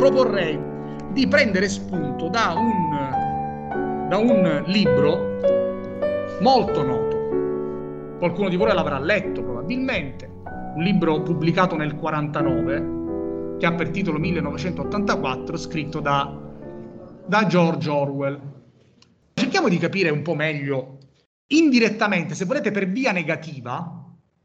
proporrei di prendere spunto da un libro molto noto. Qualcuno di voi l'avrà letto probabilmente, un libro pubblicato nel 1949 che ha per titolo 1984, scritto da George Orwell. Cerchiamo di capire un po' meglio, indirettamente, se volete per via negativa,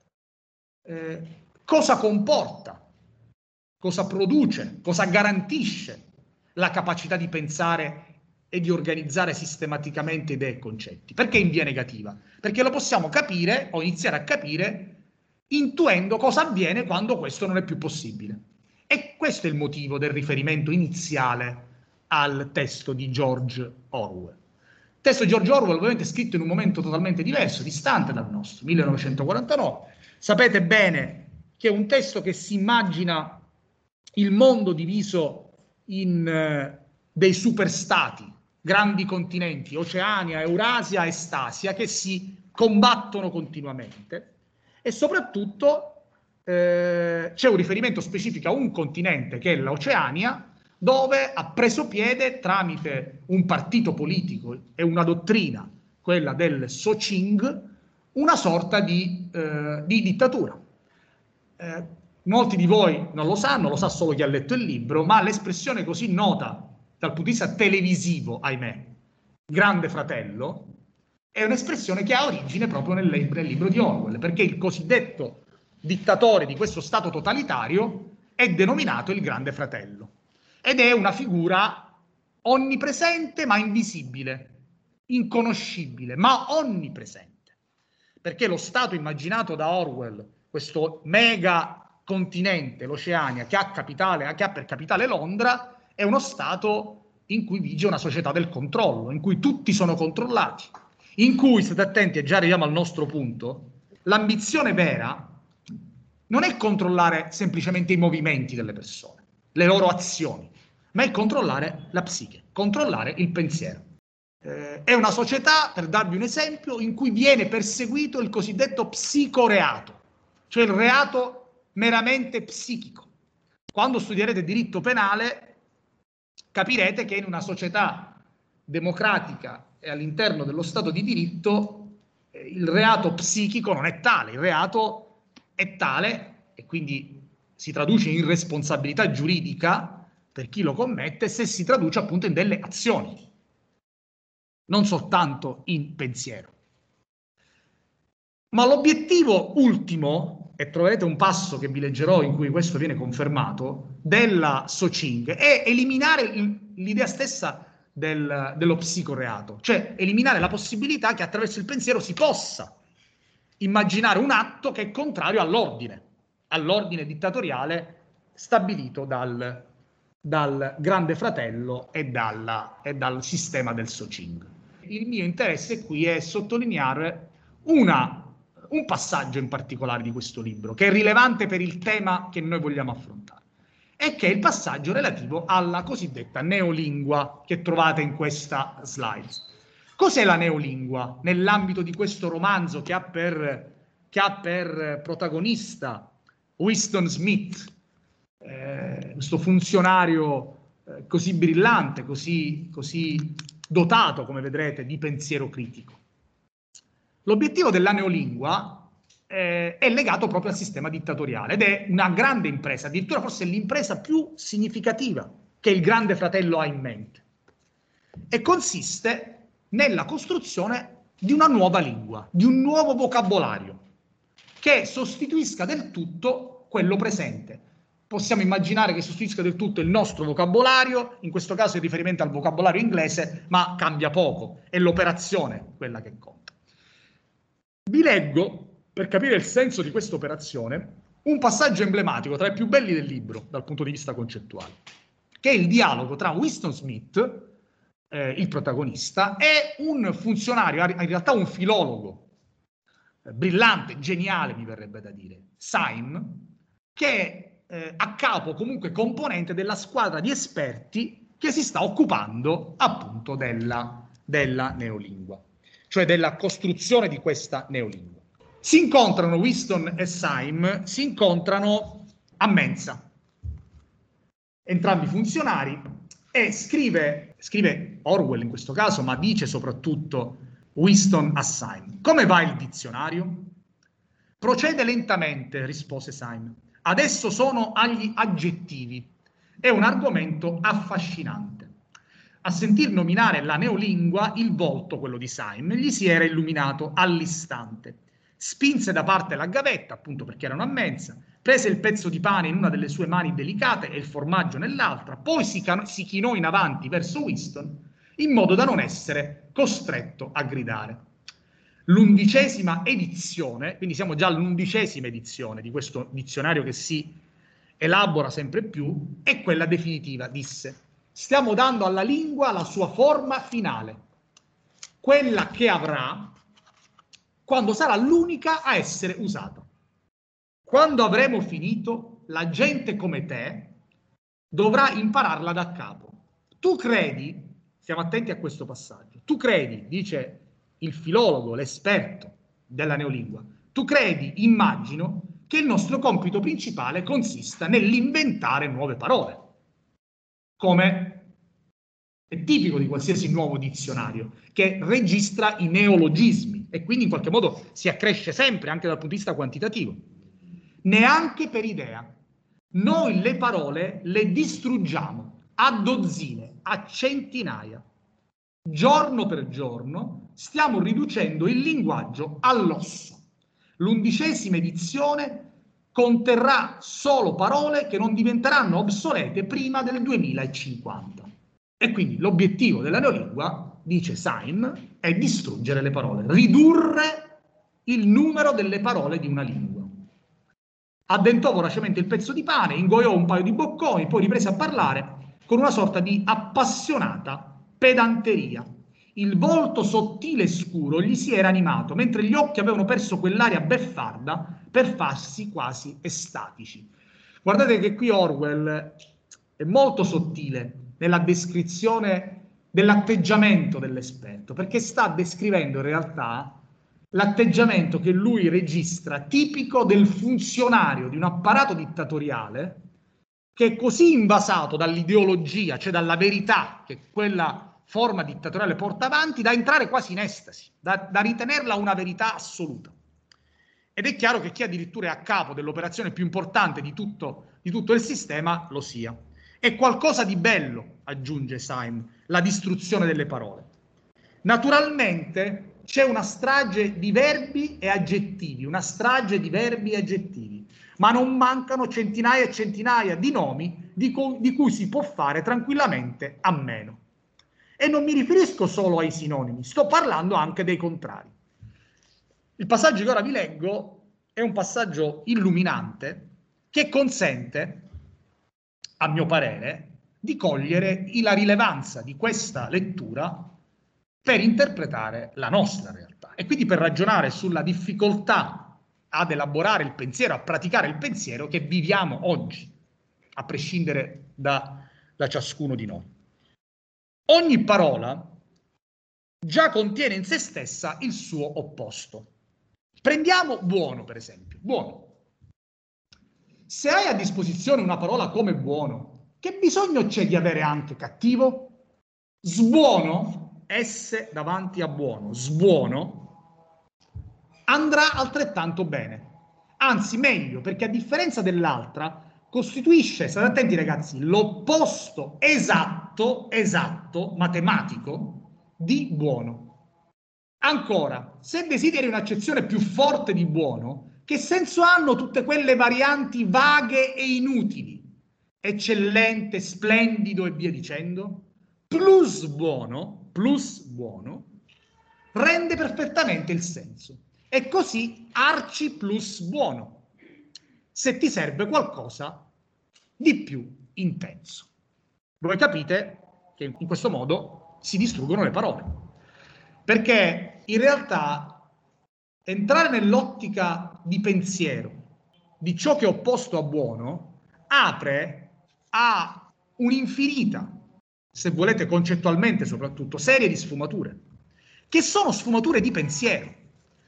cosa comporta, cosa produce, cosa garantisce la capacità di pensare e di organizzare sistematicamente idee e concetti. Perché in via negativa? Perché lo possiamo capire o iniziare a capire intuendo cosa avviene quando questo non è più possibile. E questo è il motivo del riferimento iniziale al testo di George Orwell. Il testo di George Orwell ovviamente è scritto in un momento totalmente diverso, distante dal nostro, 1949. Sapete bene che è un testo che si immagina il mondo diviso in dei superstati, grandi continenti, Oceania, Eurasia e Stasia, che si combattono continuamente, e soprattutto c'è un riferimento specifico a un continente che è l'Oceania, dove ha preso piede tramite un partito politico e una dottrina, quella del Soching, una sorta di dittatura. Molti di voi non lo sanno, lo sa solo chi ha letto il libro, ma l'espressione così nota dal punto di vista televisivo, ahimè, Grande Fratello, è un'espressione che ha origine proprio nel libro di Orwell, perché il cosiddetto dittatore di questo Stato totalitario è denominato il Grande Fratello ed è una figura onnipresente ma invisibile, inconoscibile ma onnipresente, perché lo Stato immaginato da Orwell, questo mega continente, l'Oceania, che ha per capitale Londra, è uno Stato in cui vige una società del controllo, in cui tutti sono controllati, in cui, state attenti e già arriviamo al nostro punto, l'ambizione vera non è controllare semplicemente i movimenti delle persone, le loro azioni, ma è controllare la psiche, controllare il pensiero. È una società, per darvi un esempio, in cui viene perseguito il cosiddetto psicoreato, cioè il reato meramente psichico. Quando studierete diritto penale capirete che in una società democratica e all'interno dello Stato di diritto il reato psichico non è tale, il reato è tale e quindi si traduce in responsabilità giuridica per chi lo commette se si traduce appunto in delle azioni, non soltanto in pensiero. Ma l'obiettivo ultimo, e troverete un passo che vi leggerò in cui questo viene confermato, della Soching, è eliminare l'idea stessa dello psicoreato, cioè eliminare la possibilità che attraverso il pensiero si possa immaginare un atto che è contrario all'ordine dittatoriale stabilito dal Grande Fratello e dal sistema del Soching. Il mio interesse qui è sottolineare un passaggio in particolare di questo libro, che è rilevante per il tema che noi vogliamo affrontare, e che è il passaggio relativo alla cosiddetta neolingua che trovate in questa slide. Cos'è la neolingua nell'ambito di questo romanzo che ha per protagonista Winston Smith, questo funzionario così brillante, così dotato, come vedrete, di pensiero critico? L'obiettivo della neolingua è legato proprio al sistema dittatoriale ed è una grande impresa, addirittura forse l'impresa più significativa che il Grande Fratello ha in mente, e consiste nella costruzione di una nuova lingua, di un nuovo vocabolario che sostituisca del tutto quello presente. Possiamo immaginare che sostituisca del tutto il nostro vocabolario, in questo caso in riferimento al vocabolario inglese, ma cambia poco, è l'operazione quella che conta. Vi leggo, per capire il senso di questa operazione, un passaggio emblematico tra i più belli del libro dal punto di vista concettuale, che è il dialogo tra Winston Smith, il protagonista, e un funzionario, in realtà un filologo, brillante, geniale mi verrebbe da dire, Syme, che è a capo, comunque componente della squadra di esperti che si sta occupando appunto della neolingua, cioè della costruzione di questa neolingua. Si incontrano, Winston e Syme si incontrano a mensa, entrambi funzionari, e scrive Orwell in questo caso, ma dice soprattutto Winston a Syme: come va il dizionario? Procede lentamente, rispose Syme. Adesso sono agli aggettivi. È un argomento affascinante. A sentir nominare la neolingua, il volto, quello di Syme, gli si era illuminato all'istante. Spinse da parte la gavetta, appunto perché erano a mensa, prese il pezzo di pane in una delle sue mani delicate e il formaggio nell'altra, poi si chinò in avanti verso Winston, in modo da non essere costretto a gridare. L'11ª edizione, quindi siamo già all'11ª edizione di questo dizionario che si elabora sempre più, è quella definitiva, disse. Stiamo dando alla lingua la sua forma finale, quella che avrà quando sarà l'unica a essere usata. Quando avremo finito, la gente come te dovrà impararla da capo. Tu credi, stiamo attenti a questo passaggio, tu credi, dice il filologo, l'esperto della neolingua, tu credi, immagino, che il nostro compito principale consista nell'inventare nuove parole, come è tipico di qualsiasi nuovo dizionario, che registra i neologismi e quindi in qualche modo si accresce sempre anche dal punto di vista quantitativo. Neanche per idea. Noi le parole le distruggiamo a dozzine, a centinaia. Giorno per giorno stiamo riducendo il linguaggio all'osso. L'11ª edizione conterrà solo parole che non diventeranno obsolete prima del 2050. E quindi l'obiettivo della neolingua, dice Syme, è distruggere le parole, ridurre il numero delle parole di una lingua. Addentò voracemente il pezzo di pane, ingoiò un paio di bocconi, poi riprese a parlare con una sorta di appassionata pedanteria. Il volto sottile e scuro gli si era animato, mentre gli occhi avevano perso quell'aria beffarda per farsi quasi estatici. Guardate che qui Orwell è molto sottile nella descrizione dell'atteggiamento dell'esperto, perché sta descrivendo in realtà l'atteggiamento che lui registra tipico del funzionario di un apparato dittatoriale che è così invasato dall'ideologia, cioè dalla verità che quella forma dittatoriale porta avanti, da entrare quasi in estasi, da ritenerla una verità assoluta. Ed è chiaro che chi addirittura è a capo dell'operazione più importante di tutto il sistema lo sia. È qualcosa di bello, aggiunge Syme, la distruzione delle parole. Naturalmente c'è una strage di verbi e aggettivi, ma non mancano centinaia e centinaia di nomi di cui si può fare tranquillamente a meno. E non mi riferisco solo ai sinonimi, sto parlando anche dei contrari. Il passaggio che ora vi leggo è un passaggio illuminante che consente, a mio parere, di cogliere la rilevanza di questa lettura per interpretare la nostra realtà e quindi per ragionare sulla difficoltà ad elaborare il pensiero, a praticare il pensiero che viviamo oggi, a prescindere da ciascuno di noi. Ogni parola già contiene in se stessa il suo opposto. Prendiamo buono, per esempio. Buono. Se hai a disposizione una parola come buono, che bisogno c'è di avere anche cattivo? Sbuono, S davanti a buono, sbuono, andrà altrettanto bene. Anzi, meglio, perché a differenza dell'altra, costituisce, state attenti ragazzi, l'opposto esatto, matematico, di buono. Ancora, se desideri un'accezione più forte di buono, che senso hanno tutte quelle varianti vaghe e inutili? Eccellente, splendido e via dicendo? Plus buono, rende perfettamente il senso. E così arci plus buono, se ti serve qualcosa di più intenso. Voi capite che in questo modo si distruggono le parole. Perché in realtà entrare nell'ottica di pensiero di ciò che è opposto a buono apre a un'infinita, se volete concettualmente soprattutto, serie di sfumature, che sono sfumature di pensiero,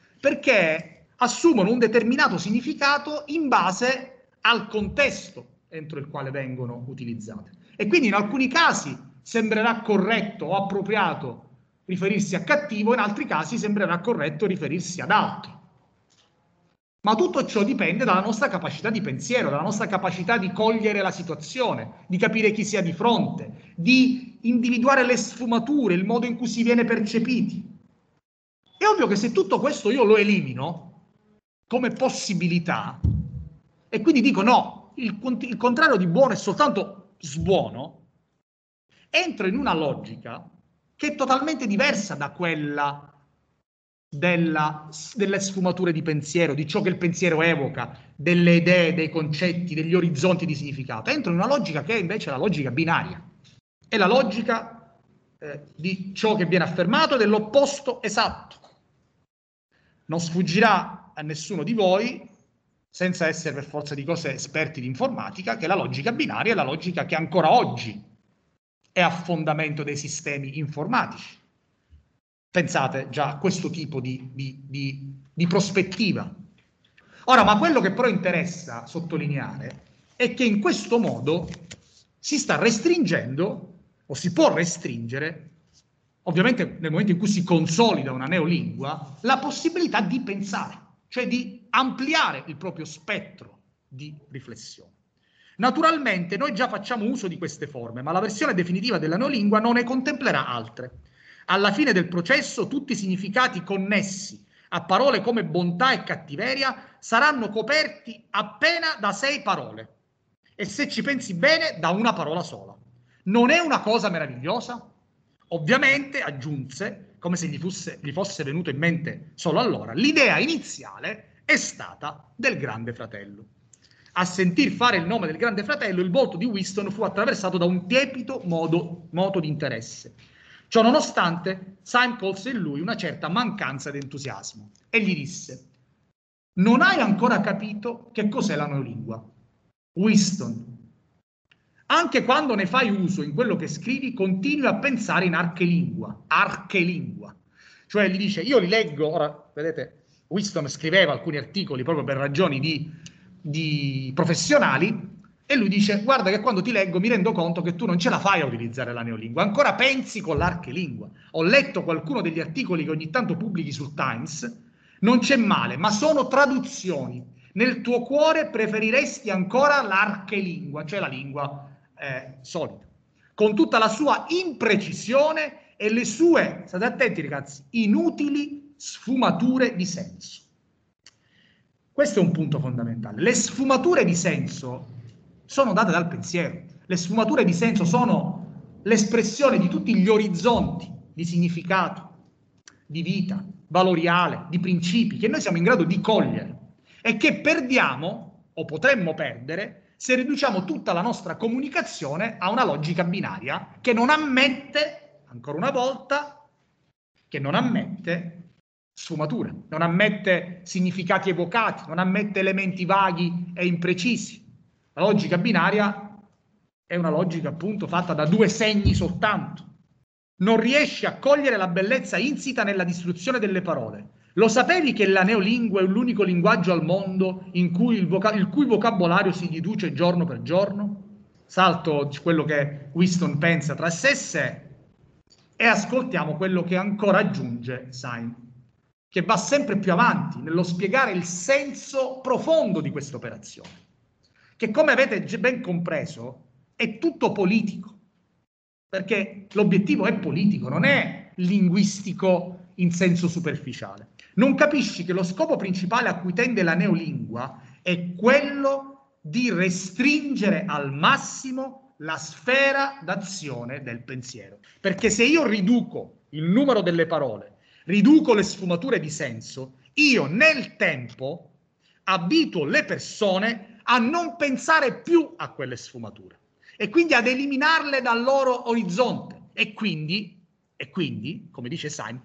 perché assumono un determinato significato in base al contesto entro il quale vengono utilizzate. E quindi in alcuni casi sembrerà corretto o appropriato riferirsi a cattivo, in altri casi sembrerà corretto riferirsi ad altro. Ma tutto ciò dipende dalla nostra capacità di pensiero, dalla nostra capacità di cogliere la situazione, di capire chi sia di fronte, di individuare le sfumature, il modo in cui si viene percepiti. È ovvio che se tutto questo io lo elimino come possibilità e quindi dico no, il contrario di buono è soltanto sbuono, entro in una logica che è totalmente diversa da quella delle sfumature di pensiero, di ciò che il pensiero evoca, delle idee, dei concetti, degli orizzonti di significato. Entro in una logica che è invece la logica binaria. È la logica di ciò che viene affermato e dell'opposto esatto. Non sfuggirà a nessuno di voi, senza essere per forza di cose esperti di informatica, che la logica binaria è la logica che ancora oggi è a fondamento dei sistemi informatici. Pensate già a questo tipo di prospettiva. Ora, ma quello che però interessa sottolineare è che in questo modo si sta restringendo, o si può restringere, ovviamente nel momento in cui si consolida una neolingua, la possibilità di pensare, cioè di ampliare il proprio spettro di riflessione. Naturalmente noi già facciamo uso di queste forme, ma la versione definitiva della neolingua non ne contemplerà altre. Alla fine del processo tutti i significati connessi a parole come bontà e cattiveria saranno coperti appena da 6 parole e, se ci pensi bene, da una parola sola. Non è una cosa meravigliosa? Ovviamente, aggiunse, come se gli fosse venuto in mente solo allora, l'idea iniziale è stata del Grande Fratello. A sentir fare il nome del Grande Fratello, il volto di Whiston fu attraversato da un tiepido moto di interesse. Ciò nonostante, Syme colse in lui una certa mancanza di entusiasmo e gli disse: non hai ancora capito che cos'è la neolingua? Whiston, anche quando ne fai uso in quello che scrivi, continui a pensare in archelingua. Cioè gli dice, io li leggo, ora vedete, Whiston scriveva alcuni articoli proprio per ragioni di professionali, e lui dice, guarda che quando ti leggo mi rendo conto che tu non ce la fai a utilizzare la neolingua, ancora pensi con l'archelingua. Ho letto qualcuno degli articoli che ogni tanto pubblichi sul Times, non c'è male, ma sono traduzioni. Nel tuo cuore preferiresti ancora l'archelingua, cioè la lingua solida, con tutta la sua imprecisione e le sue, state attenti ragazzi, inutili sfumature di senso. Questo è un punto fondamentale. Le sfumature di senso sono date dal pensiero. Le sfumature di senso sono l'espressione di tutti gli orizzonti di significato, di vita, valoriale, di principi che noi siamo in grado di cogliere e che perdiamo o potremmo perdere se riduciamo tutta la nostra comunicazione a una logica binaria che non ammette, ancora una volta, che non ammette sfumature, non ammette significati evocati, non ammette elementi vaghi e imprecisi. La logica binaria è una logica appunto fatta da 2 segni soltanto. Non riesce a cogliere la bellezza insita nella distruzione delle parole. Lo sapevi che la neolingua è l'unico linguaggio al mondo in cui il cui vocabolario si riduce giorno per giorno? Salto quello che Whiston pensa tra sé e sé e ascoltiamo quello che ancora aggiunge Syme, che va sempre più avanti nello spiegare il senso profondo di questa operazione, che come avete ben compreso è tutto politico, perché l'obiettivo è politico, non è linguistico in senso superficiale. Non capisci che lo scopo principale a cui tende la neolingua è quello di restringere al massimo la sfera d'azione del pensiero. Perché se io riduco il numero delle parole, riduco le sfumature di senso, io nel tempo abituo le persone a non pensare più a quelle sfumature e quindi ad eliminarle dal loro orizzonte e quindi, come dice Syme,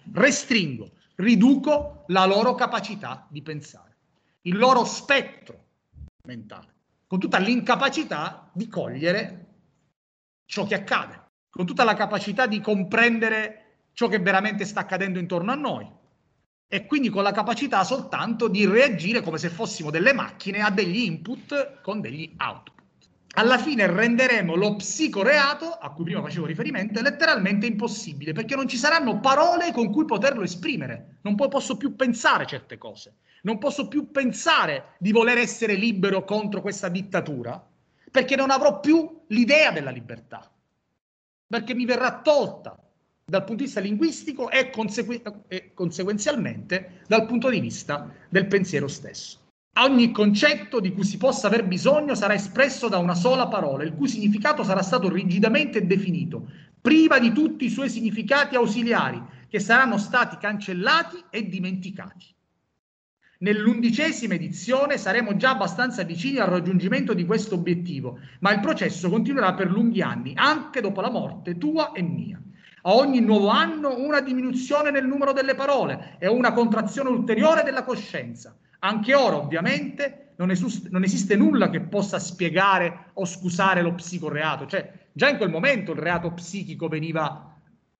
riduco la loro capacità di pensare, il loro spettro mentale, con tutta l'incapacità di cogliere ciò che accade, con tutta la capacità di comprendere ciò che veramente sta accadendo intorno a noi e quindi con la capacità soltanto di reagire come se fossimo delle macchine a degli input con degli output. alla fine renderemo lo psicoreato, a cui prima facevo riferimento, letteralmente impossibile, perché non ci saranno parole con cui poterlo esprimere. Non posso più pensare certe cose. Non posso più pensare di voler essere libero contro questa dittatura, perché non avrò più l'idea della libertà, perché mi verrà tolta dal punto di vista linguistico e conseguenzialmente dal punto di vista del pensiero stesso. Ogni concetto di cui si possa aver bisogno sarà espresso da una sola parola, il cui significato sarà stato rigidamente definito, priva di tutti i suoi significati ausiliari, che saranno stati cancellati e dimenticati. Nell'11ª edizione saremo già abbastanza vicini al raggiungimento di questo obiettivo, ma il processo continuerà per lunghi anni, anche dopo la morte tua e mia. A ogni nuovo anno una diminuzione nel numero delle parole e una contrazione ulteriore della coscienza. Anche ora, ovviamente, non esiste nulla che possa spiegare o scusare lo psicoreato. Cioè, già in quel momento il reato psichico veniva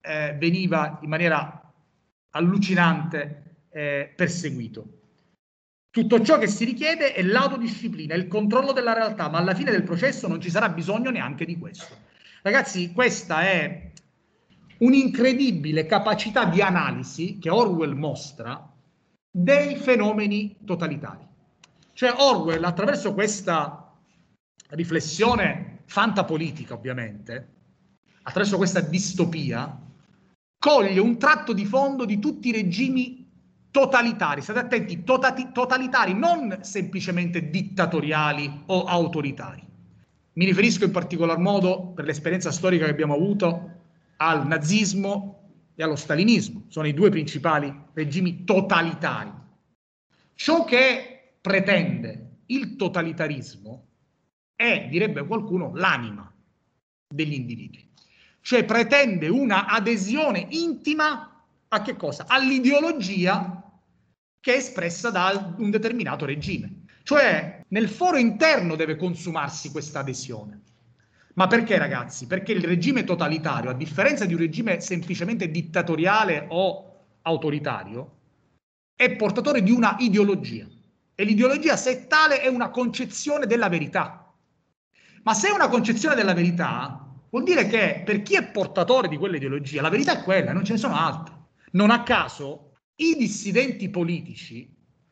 in maniera allucinante perseguito. Tutto ciò che si richiede è l'autodisciplina, il controllo della realtà, ma alla fine del processo non ci sarà bisogno neanche di questo. Ragazzi, questa è un'incredibile capacità di analisi che Orwell mostra dei fenomeni totalitari. Cioè Orwell, attraverso questa riflessione fantapolitica, ovviamente, attraverso questa distopia, coglie un tratto di fondo di tutti i regimi totalitari. State attenti, totalitari, non semplicemente dittatoriali o autoritari. Mi riferisco in particolar modo, per l'esperienza storica che abbiamo avuto, al nazismo e allo stalinismo. Sono i due principali regimi totalitari. Ciò che pretende il totalitarismo è, direbbe qualcuno, l'anima degli individui. Cioè pretende una adesione intima a che cosa? All'ideologia che è espressa da un determinato regime. Cioè nel foro interno deve consumarsi questa adesione. Ma perché, ragazzi? Perché il regime totalitario, a differenza di un regime semplicemente dittatoriale o autoritario, è portatore di una ideologia. E l'ideologia, se tale, è una concezione della verità. Ma se è una concezione della verità, vuol dire che per chi è portatore di quell'ideologia, la verità è quella, non ce ne sono altre. Non a caso, i dissidenti politici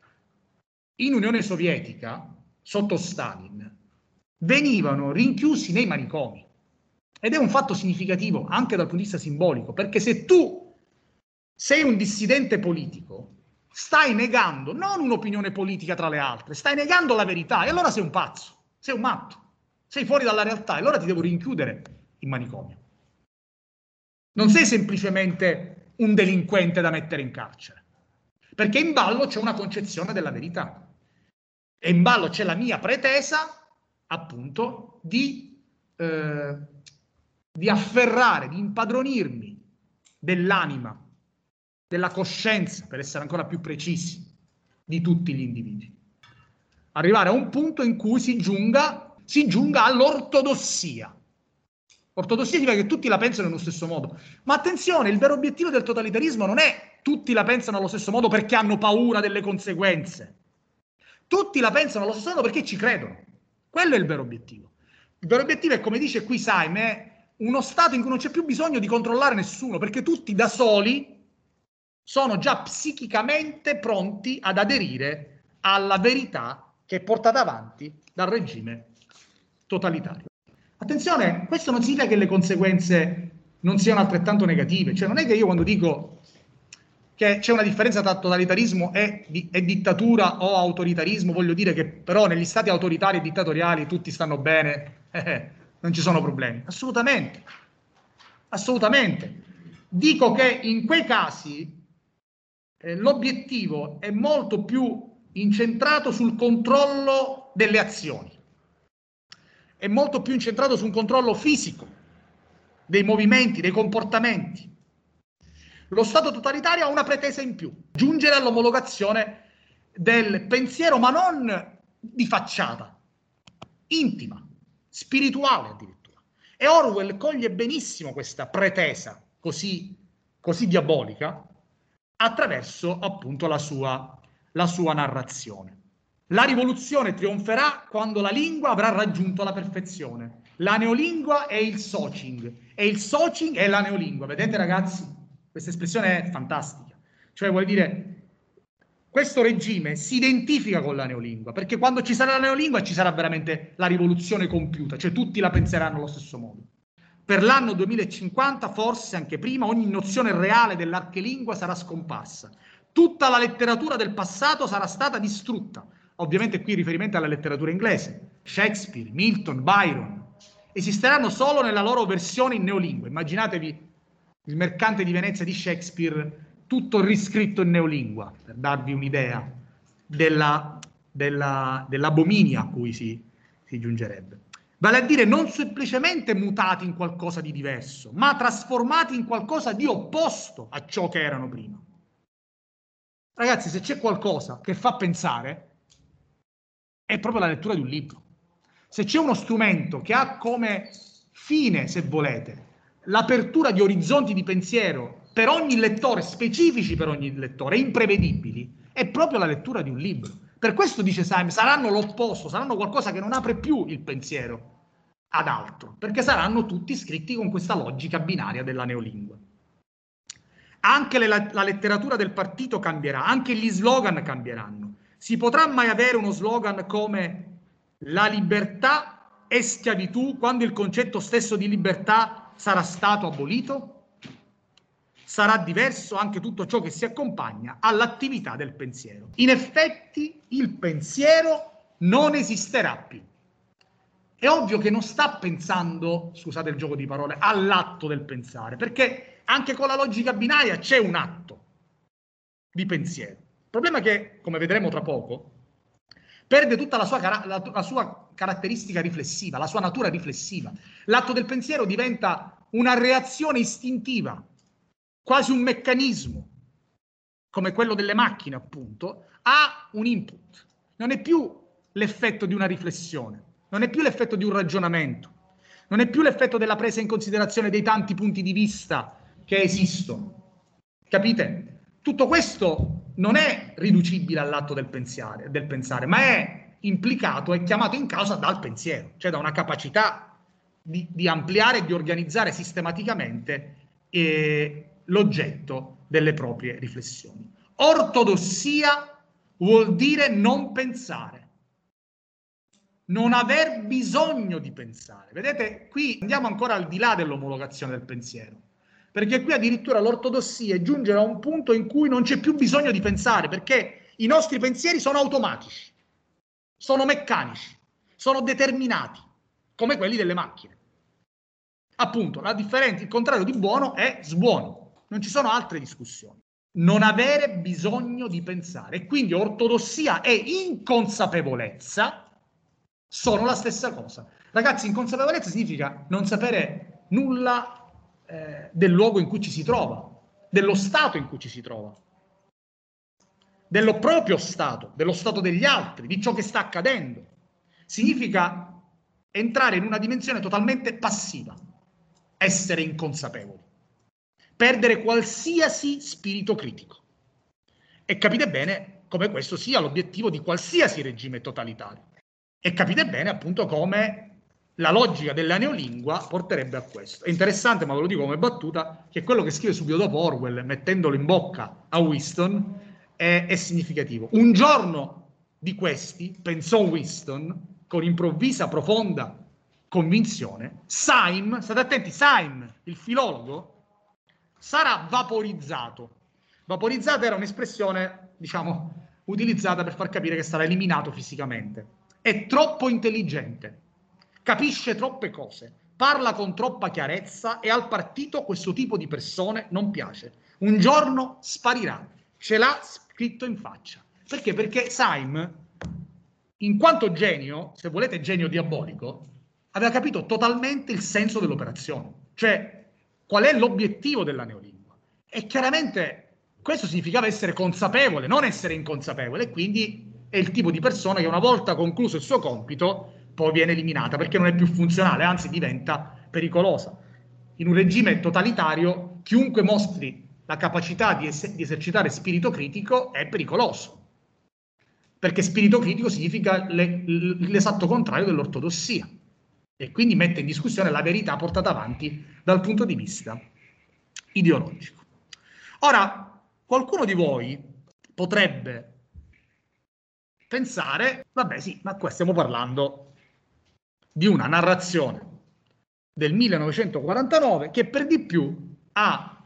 in Unione Sovietica, sotto Stalin, venivano rinchiusi nei manicomi. Ed è un fatto significativo anche dal punto di vista simbolico, perché se tu sei un dissidente politico, stai negando non un'opinione politica tra le altre, stai negando la verità, e allora sei un pazzo, sei un matto, sei fuori dalla realtà, e allora ti devo rinchiudere in manicomio. Non sei semplicemente un delinquente da mettere in carcere, perché in ballo c'è una concezione della verità. E in ballo c'è la mia pretesa, appunto, di afferrare, di impadronirmi dell'anima, della coscienza, per essere ancora più precisi, di tutti gli individui. Arrivare a un punto in cui si giunga all'ortodossia. Ortodossia significa che tutti la pensano nello stesso modo. Ma attenzione, il vero obiettivo del totalitarismo non è tutti la pensano allo stesso modo perché hanno paura delle conseguenze. Tutti la pensano allo stesso modo perché ci credono. Quello è il vero obiettivo. Il vero obiettivo è, come dice qui Saime, è uno stato in cui non c'è più bisogno di controllare nessuno, perché tutti da soli sono già psichicamente pronti ad aderire alla verità che è portata avanti dal regime totalitario. Attenzione, questo non significa che le conseguenze non siano altrettanto negative. Cioè non è che io quando dico che c'è una differenza tra totalitarismo e dittatura o autoritarismo, voglio dire che però negli stati autoritari e dittatoriali tutti stanno bene, non ci sono problemi. Assolutamente, assolutamente. Dico che in quei casi l'obiettivo è molto più incentrato sul controllo delle azioni, è molto più incentrato su un controllo fisico dei movimenti, dei comportamenti. Lo Stato totalitario ha una pretesa in più, giungere all'omologazione del pensiero, ma non di facciata, intima, spirituale addirittura. E Orwell coglie benissimo questa pretesa così diabolica attraverso appunto la sua narrazione. La rivoluzione trionferà quando la lingua avrà raggiunto la perfezione. La neolingua è il socing e il socing è la neolingua. Vedete ragazzi? Questa espressione è fantastica. Cioè vuol dire, questo regime si identifica con la neolingua, perché quando ci sarà la neolingua ci sarà veramente la rivoluzione compiuta, cioè tutti la penseranno allo stesso modo. Per l'anno 2050, forse anche prima, ogni nozione reale dell'archelingua sarà scomparsa. Tutta la letteratura del passato sarà stata distrutta. Ovviamente qui riferimento alla letteratura inglese, Shakespeare, Milton, Byron. Esisteranno solo nella loro versione in neolingua. Immaginatevi il mercante di Venezia di Shakespeare tutto riscritto in neolingua, per darvi un'idea dell'abominio a cui si giungerebbe. Vale a dire non semplicemente mutati in qualcosa di diverso, ma trasformati in qualcosa di opposto a ciò che erano prima. Ragazzi, se c'è qualcosa che fa pensare, è proprio la lettura di un libro. Se c'è uno strumento che ha come fine, se volete, l'apertura di orizzonti di pensiero per ogni lettore, specifici per ogni lettore, imprevedibili, è proprio la lettura di un libro. Per questo dice Simon, saranno l'opposto, saranno qualcosa che non apre più il pensiero ad altro, perché saranno tutti scritti con questa logica binaria della neolingua. Anche la letteratura del partito cambierà, anche gli slogan cambieranno. Si potrà mai avere uno slogan come la libertà è schiavitù quando il concetto stesso di libertà sarà stato abolito? Sarà diverso anche tutto ciò che si accompagna all'attività del pensiero. In effetti il pensiero non esisterà più. È ovvio che non sta pensando, scusate il gioco di parole, all'atto del pensare, perché anche con la logica binaria c'è un atto di pensiero. Il problema è che, come vedremo tra poco, perde tutta la sua caratteristica riflessiva, la sua natura riflessiva. L'atto del pensiero diventa una reazione istintiva, quasi un meccanismo, come quello delle macchine, appunto, a un input. Non è più l'effetto di una riflessione, non è più l'effetto di un ragionamento, non è più l'effetto della presa in considerazione dei tanti punti di vista che esistono. Capite? Tutto questo non è riducibile all'atto del pensare, ma è implicato e chiamato in causa dal pensiero, cioè da una capacità di ampliare e di organizzare sistematicamente l'oggetto delle proprie riflessioni. Ortodossia vuol dire non pensare, non aver bisogno di pensare. Vedete, qui andiamo ancora al di là dell'omologazione del pensiero, perché qui addirittura l'ortodossia giunge a un punto in cui non c'è più bisogno di pensare, perché i nostri pensieri sono automatici, sono meccanici, sono determinati, come quelli delle macchine. Appunto, la differenza, il contrario di buono è sbuono, non ci sono altre discussioni. Non avere bisogno di pensare, e quindi ortodossia e inconsapevolezza sono la stessa cosa. Ragazzi, inconsapevolezza significa non sapere nulla del luogo in cui ci si trova, dello stato in cui ci si trova, dello proprio stato, dello stato degli altri, di ciò che sta accadendo. Significa entrare in una dimensione totalmente passiva, essere inconsapevoli, perdere qualsiasi spirito critico. E capite bene come questo sia l'obiettivo di qualsiasi regime totalitario. E capite bene appunto come la logica della neolingua porterebbe a questo. È interessante, ma ve lo dico come battuta, che quello che scrive subito dopo Orwell, mettendolo in bocca a Winston, è significativo. Un giorno di questi, pensò Winston, con improvvisa, profonda convinzione, Syme, state attenti, Syme, il filologo, sarà vaporizzato. Vaporizzato era un'espressione, diciamo, utilizzata per far capire che sarà eliminato fisicamente. È troppo intelligente, capisce troppe cose, parla con troppa chiarezza e al partito questo tipo di persone non piace. Un giorno sparirà, ce l'ha scritto in faccia. Perché? Perché Syme, in quanto genio, se volete genio diabolico, aveva capito totalmente il senso dell'operazione, cioè qual è l'obiettivo della neolingua. E chiaramente questo significava essere consapevole, non essere inconsapevole, e quindi è il tipo di persona che una volta concluso il suo compito poi viene eliminata perché non è più funzionale, anzi diventa pericolosa. In un regime totalitario chiunque mostri la capacità di esercitare spirito critico è pericoloso. perché spirito critico significa l'esatto contrario dell'ortodossia e quindi mette in discussione la verità portata avanti dal punto di vista ideologico. Ora, qualcuno di voi potrebbe pensare, vabbè sì, ma qua stiamo parlando di una narrazione del 1949 che per di più ha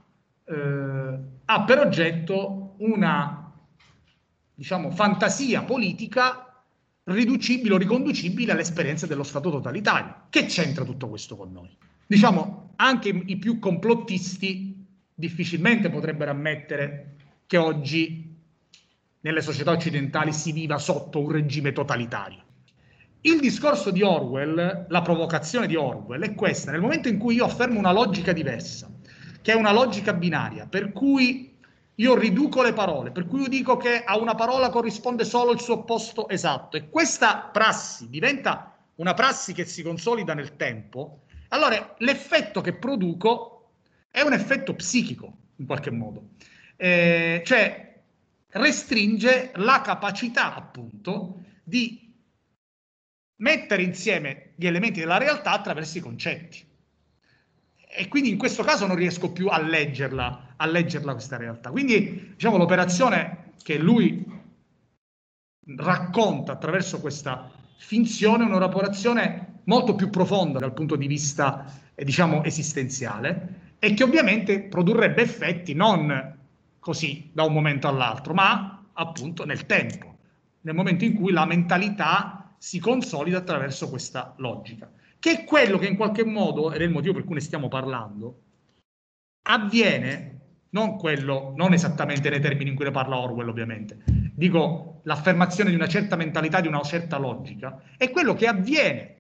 per oggetto una, diciamo, fantasia politica riducibile o riconducibile all'esperienza dello Stato totalitario. Che c'entra tutto questo con noi? Diciamo, anche i più complottisti difficilmente potrebbero ammettere che oggi nelle società occidentali si viva sotto un regime totalitario. Il discorso di Orwell, la provocazione di Orwell è questa: nel momento in cui io affermo una logica diversa, che è una logica binaria, per cui io riduco le parole, per cui io dico che a una parola corrisponde solo il suo opposto esatto, e questa prassi diventa una prassi che si consolida nel tempo, allora l'effetto che produco è un effetto psichico, in qualche modo. Cioè restringe la capacità, appunto, di mettere insieme gli elementi della realtà attraverso i concetti. E quindi in questo caso non riesco più a leggerla questa realtà. Quindi, diciamo, l'operazione che lui racconta attraverso questa finzione è un'operazione molto più profonda dal punto di vista, diciamo, esistenziale, e che ovviamente produrrebbe effetti non così da un momento all'altro, ma appunto nel tempo, nel momento in cui la mentalità si consolida attraverso questa logica, che è quello che in qualche modo, ed è il motivo per cui ne stiamo parlando, avviene, non esattamente nei termini in cui ne parla Orwell ovviamente, dico l'affermazione di una certa mentalità, di una certa logica, è quello che avviene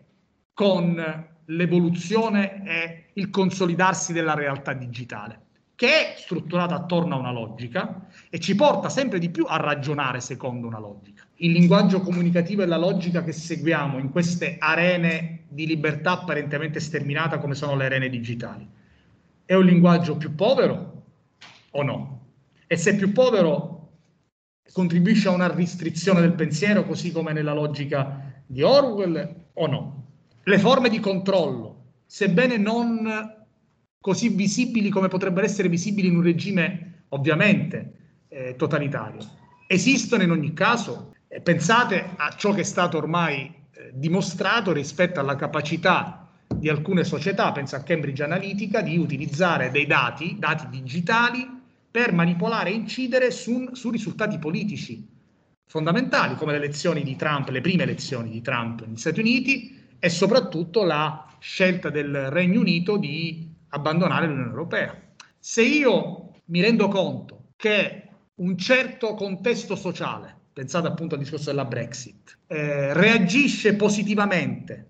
con l'evoluzione e il consolidarsi della realtà digitale, che è strutturata attorno a una logica e ci porta sempre di più a ragionare secondo una logica. Il linguaggio comunicativo e la logica che seguiamo in queste arene di libertà apparentemente sterminata come sono le arene digitali è un linguaggio più povero o no? E se più povero contribuisce a una restrizione del pensiero, così come nella logica di Orwell, o no? Le forme di controllo, sebbene non così visibili come potrebbero essere visibili in un regime ovviamente totalitario, esistono in ogni caso. Pensate a ciò che è stato ormai dimostrato rispetto alla capacità di alcune società, penso a Cambridge Analytica, di utilizzare dei dati digitali per manipolare e incidere su risultati politici fondamentali, come le elezioni di Trump, le prime elezioni di Trump negli Stati Uniti, e soprattutto la scelta del Regno Unito di abbandonare l'Unione Europea. Se io mi rendo conto che un certo contesto sociale, pensate appunto al discorso della Brexit, reagisce positivamente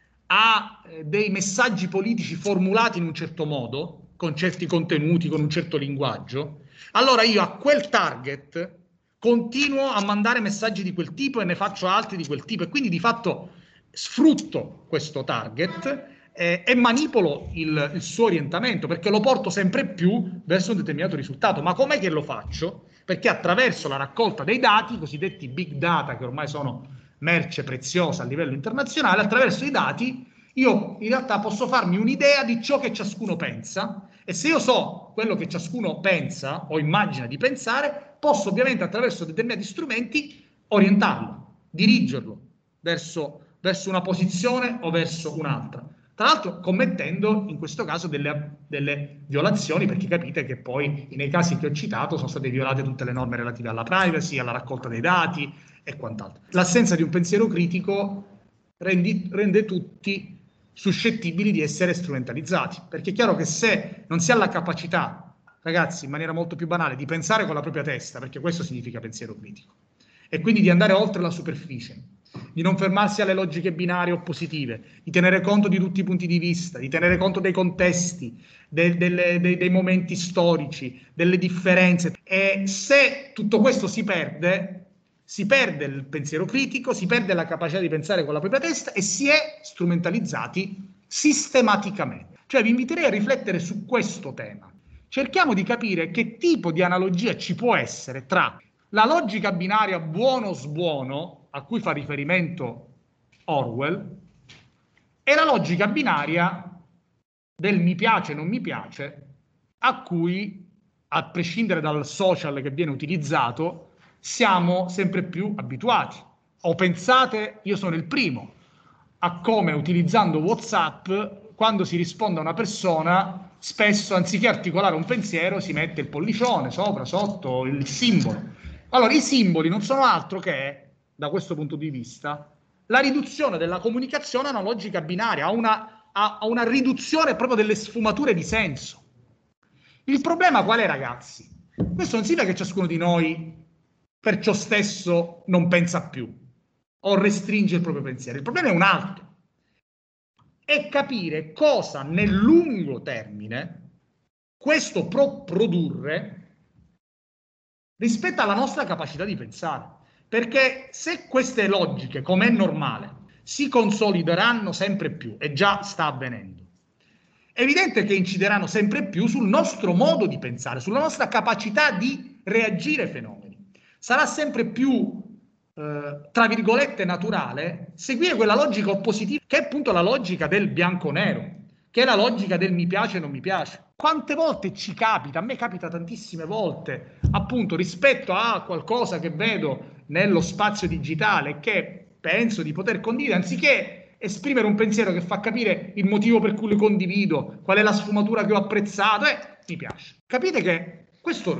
a dei messaggi politici formulati in un certo modo, con certi contenuti, con un certo linguaggio, allora io a quel target continuo a mandare messaggi di quel tipo e ne faccio altri di quel tipo, e quindi di fatto sfrutto questo target e manipolo il suo orientamento, perché lo porto sempre più verso un determinato risultato. Ma com'è che lo faccio? Perché attraverso la raccolta dei dati, i cosiddetti big data, che ormai sono merce preziosa a livello internazionale, attraverso i dati io in realtà posso farmi un'idea di ciò che ciascuno pensa, e se io so quello che ciascuno pensa o immagina di pensare, posso ovviamente attraverso determinati strumenti orientarlo, dirigerlo verso una posizione o verso un'altra. Tra l'altro commettendo in questo caso delle violazioni, perché capite che poi nei casi che ho citato sono state violate tutte le norme relative alla privacy, alla raccolta dei dati e quant'altro. L'assenza di un pensiero critico rende tutti suscettibili di essere strumentalizzati, perché è chiaro che se non si ha la capacità, ragazzi, in maniera molto più banale, di pensare con la propria testa, perché questo significa pensiero critico, e quindi di andare oltre la superficie, di non fermarsi alle logiche binarie oppositive, di tenere conto di tutti i punti di vista, di tenere conto dei contesti, dei momenti storici, delle differenze. E se tutto questo si perde il pensiero critico, si perde la capacità di pensare con la propria testa e si è strumentalizzati sistematicamente. Cioè vi inviterei a riflettere su questo tema. Cerchiamo di capire che tipo di analogia ci può essere tra La logica binaria buono-sbuono, a cui fa riferimento Orwell, è la logica binaria del mi piace non mi piace, a cui, a prescindere dal social che viene utilizzato, siamo sempre più abituati. O pensate, io sono il primo, a come utilizzando WhatsApp, quando si risponde a una persona, spesso anziché articolare un pensiero si mette il pollicione sopra, sotto, il simbolo. Allora, i simboli non sono altro che, da questo punto di vista, la riduzione della comunicazione a una logica binaria, a una riduzione proprio delle sfumature di senso. Il problema qual è, ragazzi? Questo non significa che ciascuno di noi per ciò stesso non pensa più o restringe il proprio pensiero. Il problema è un altro. È capire cosa nel lungo termine questo può produrre rispetto alla nostra capacità di pensare. Perché se queste logiche, come è normale, si consolideranno sempre più, e già sta avvenendo, è evidente che incideranno sempre più sul nostro modo di pensare, sulla nostra capacità di reagire ai fenomeni. Sarà sempre più, tra virgolette, naturale seguire quella logica oppositiva, che è appunto la logica del bianco-nero, che è la logica del mi piace e non mi piace. Quante volte ci capita, a me capita tantissime volte, appunto rispetto a qualcosa che vedo nello spazio digitale che penso di poter condividere, anziché esprimere un pensiero che fa capire il motivo per cui lo condivido, qual è la sfumatura che ho apprezzato, mi piace. Capite che questo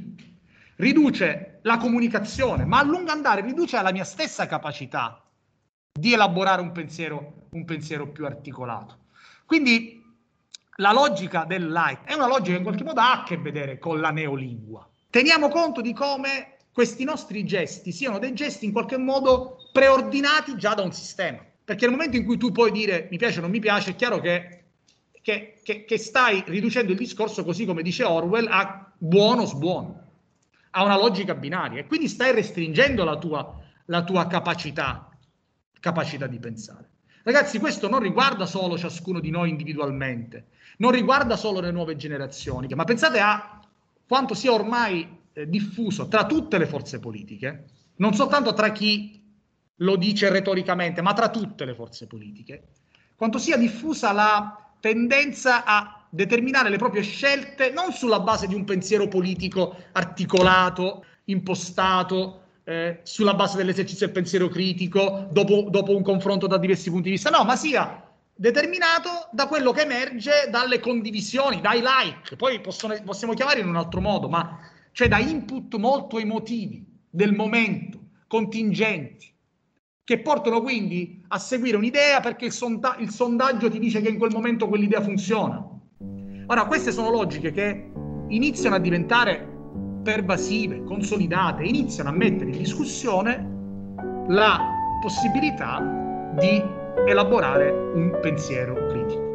riduce la comunicazione, ma a lungo andare riduce la mia stessa capacità di elaborare un pensiero più articolato. Quindi la logica del like è una logica che in qualche modo ha a che vedere con la neolingua. Teniamo conto di come questi nostri gesti siano dei gesti in qualche modo preordinati già da un sistema. Perché nel momento in cui tu puoi dire mi piace o non mi piace, è chiaro che stai riducendo il discorso, così come dice Orwell, a buono-sbuono, a una logica binaria. E quindi stai restringendo la tua capacità di pensare. Ragazzi, questo non riguarda solo ciascuno di noi individualmente, non riguarda solo le nuove generazioni, ma pensate a quanto sia ormai diffuso tra tutte le forze politiche, non soltanto tra chi lo dice retoricamente, ma tra tutte le forze politiche, quanto sia diffusa la tendenza a determinare le proprie scelte non sulla base di un pensiero politico articolato, impostato, sulla base dell'esercizio del pensiero critico, dopo un confronto da diversi punti di vista, no, ma sia determinato da quello che emerge dalle condivisioni, dai like, poi possiamo chiamare in un altro modo, ma cioè da input molto emotivi del momento, contingenti, che portano quindi a seguire un'idea perché il sondaggio ti dice che in quel momento quell'idea funziona. Ora, queste sono logiche che iniziano a diventare pervasive, consolidate, iniziano a mettere in discussione la possibilità di elaborare un pensiero critico.